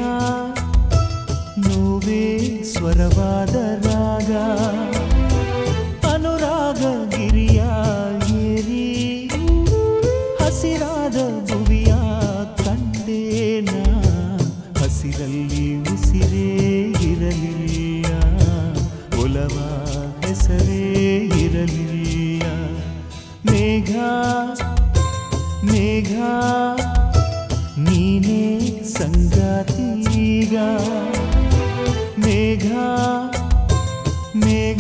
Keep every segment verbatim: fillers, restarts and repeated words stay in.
ನೋವೇ ಸ್ವರವಾದ ರಾಗ ಅನುರಾಗ ಗಿರಿಯ ಏರಿ ಹಸಿರಾದ ಭುವಿಯ ಕಂಡೇನ ಹಸಿರಲ್ಲಿ ಉಸಿರೇ ಇರಲಿಲ್ಲ ಒಲವ ಹೆಸರೇ ಇರಲಿಲ್ಲ ಮೇಘ ಮೇಘ ನೀನೇ ಸಂಗಾತೀಗ ಮೇಘ ಮೇಘ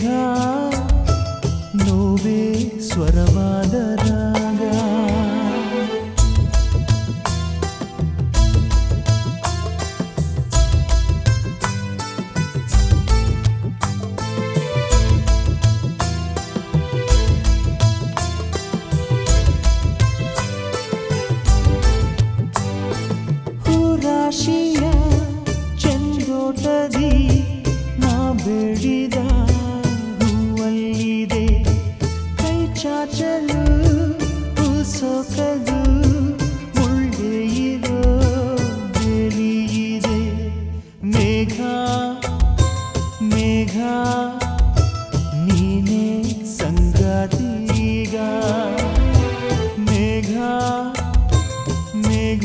ನೋವೇ ಸ್ವರವಾದ ರಾಗ ಹೂರಾಶಿಯ ಚಂದೋಟದಿ ನಾ ಬೇಡಿದ ಹೂವಲ್ಲಿದೆ ಕೈ ಚಾಚಲು ಸೊಕದು ಮುಳ್ಳೆ ಇರೋ ಬೇಲಿಯಿದೆ ಮೇಘ ಮೇಘ ನೀನೇ ಸಂಗಾತೀಗ ಮೇಘ ಮೇಘ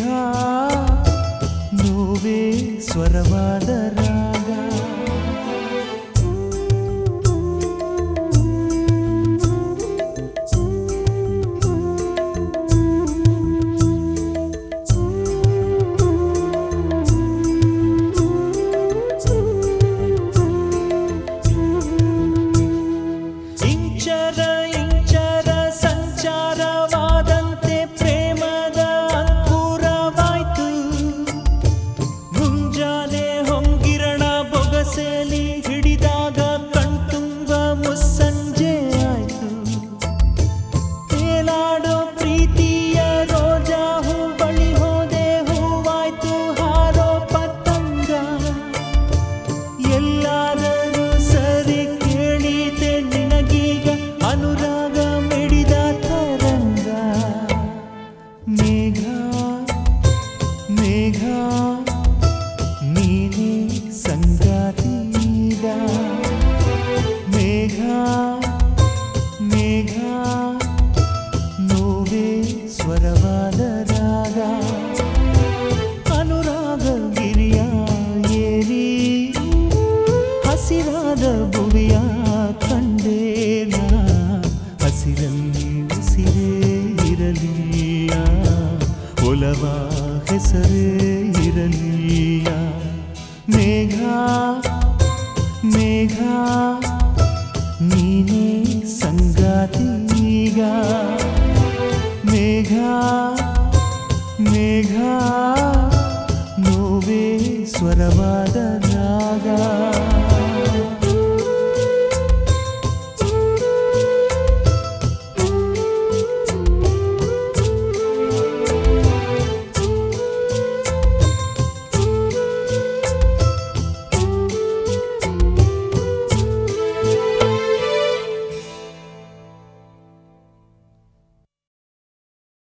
ನೋವೇ ಸ್ವರವಾದ ರಾಗ ಇಂಚರ ಇಂಚರ ಸಂಚಾರವಾದಂತೆ ಪ್ರೇಮದ ಅಂಕುರವಾಯ್ತು ಮುಂಜಾನೆ ಹೊಂಗಿರಣ ಬೊಗಸೆಲಿ ಹಿಡಿದಾಗ ಕಣ್ತುಂಬ ಮುಸ್ಸಂಜೆ ಆಯ್ತು ತೇಲಾಡೋ ಪ್ರೀತಿಯ ರೋಜಾ ಹೂ ಬಳಿ ಹೋದೆ ಹೂವಾಯ್ತು ಹಾರೋ ಪತಂಗ ಎಲ್ಲಾದರೂ ಸರಿ ಕೇಳಿದೆ ನಿನಗೀಗ ಅನುರಾಗ ಮಿಡಿದ ತರಂಗ ಮೇಘ ಮೇಘ ನೀನೇ ಸಂಗಾತೀಗ ಮೇಘ ಮೇಘ ನೋವೇ ಸ್ವರವಾದ ರಾಗ ಅನುರಾಗ ಗಿರಿಯ ಏರಿ ಹಸಿರಾದ ಭುವಿಯ ಕಂಡೇನ ಹಸಿರಲ್ಲಿ ಉಸಿರೇ ಇರಲಿಲ್ಲ ಒಲವ ಹೆಸರೇ ಇರಲಿಲ್ಲ ಮೇಘ ಮೇಘ ನೀನೇ ಸಂಗಾತೀಗ ಮೇಘ ಮೇಘ ನೋವೇ ಸ್ವರವಾದ ರಾಗ